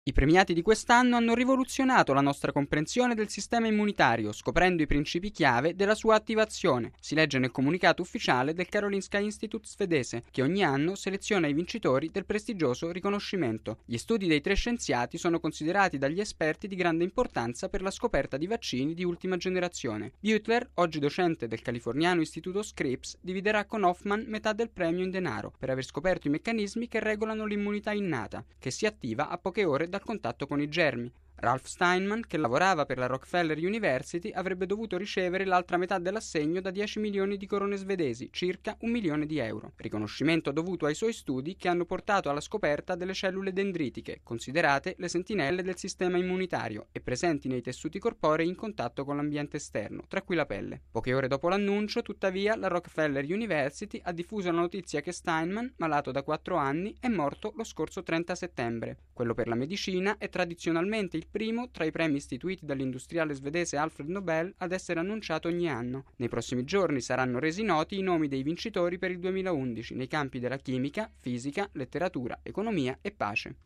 I premiati di quest'anno hanno rivoluzionato la nostra comprensione del sistema immunitario, scoprendo i principi chiave della sua attivazione, si legge nel comunicato ufficiale del Karolinska Institut svedese, che ogni anno seleziona i vincitori del prestigioso riconoscimento. Gli studi dei 3 scienziati sono considerati dagli esperti di grande importanza per la scoperta di vaccini di ultima generazione. Butler, oggi docente del californiano istituto Scripps, dividerà con Hoffman metà del premio in denaro per aver scoperto i meccanismi che regolano l'immunità innata, che si attiva a poche ore dal contatto con i germi. Ralph Steinman, che lavorava per la Rockefeller University, avrebbe dovuto ricevere l'altra metà dell'assegno da 10 milioni di corone svedesi, circa 1 milione di euro. Riconoscimento dovuto ai suoi studi che hanno portato alla scoperta delle cellule dendritiche, considerate le sentinelle del sistema immunitario e presenti nei tessuti corporei in contatto con l'ambiente esterno, tra cui la pelle. Poche ore dopo l'annuncio, tuttavia, la Rockefeller University ha diffuso la notizia che Steinman, malato da 4 anni, è morto lo scorso 30 settembre. Quello per la medicina è tradizionalmente il primo tra i premi istituiti dall'industriale svedese Alfred Nobel ad essere annunciato ogni anno. Nei prossimi giorni saranno resi noti i nomi dei vincitori per il 2011 nei campi della chimica, fisica, letteratura, economia e pace.